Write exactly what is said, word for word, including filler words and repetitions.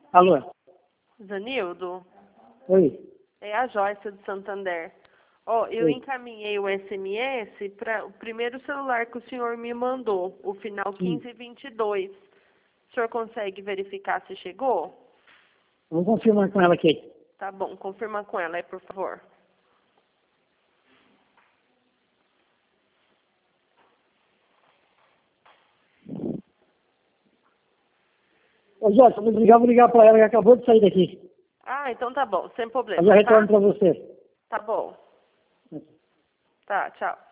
Alô? Zanildo, Oi. é a Joyce de Santander. Ó, eu Oi. encaminhei o S M S para o primeiro celular que o senhor me mandou, o final Sim. quinze vinte e dois. O senhor consegue verificar se chegou? Vamos confirmar com ela aqui. Tá bom, confirma com ela aí, por favor. Ô, Jorge, se eu desligar, vou ligar para ela que acabou de sair daqui. Ah, então tá bom, sem Eu problema, já tá? retorno para você. Tá bom. Tá, tchau.